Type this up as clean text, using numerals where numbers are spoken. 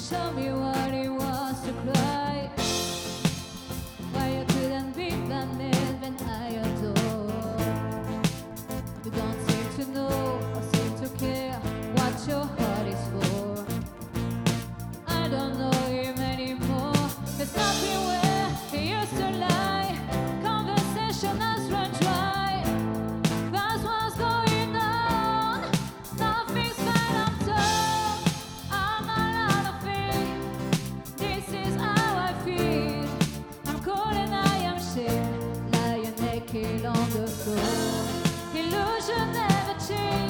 Show me what it was to cry. Why you couldn't be planet when I adore. You don't seem to know or seem to care what your heart is for. I don't know him anymore. There's nothing where he used to lie. Conversation has run dry. That's what's going on. Nothing's fine, I'm told. I'm not out of it. This is how I feel. I'm cold and I am shit. Lying naked on the floor. Illusion never changes.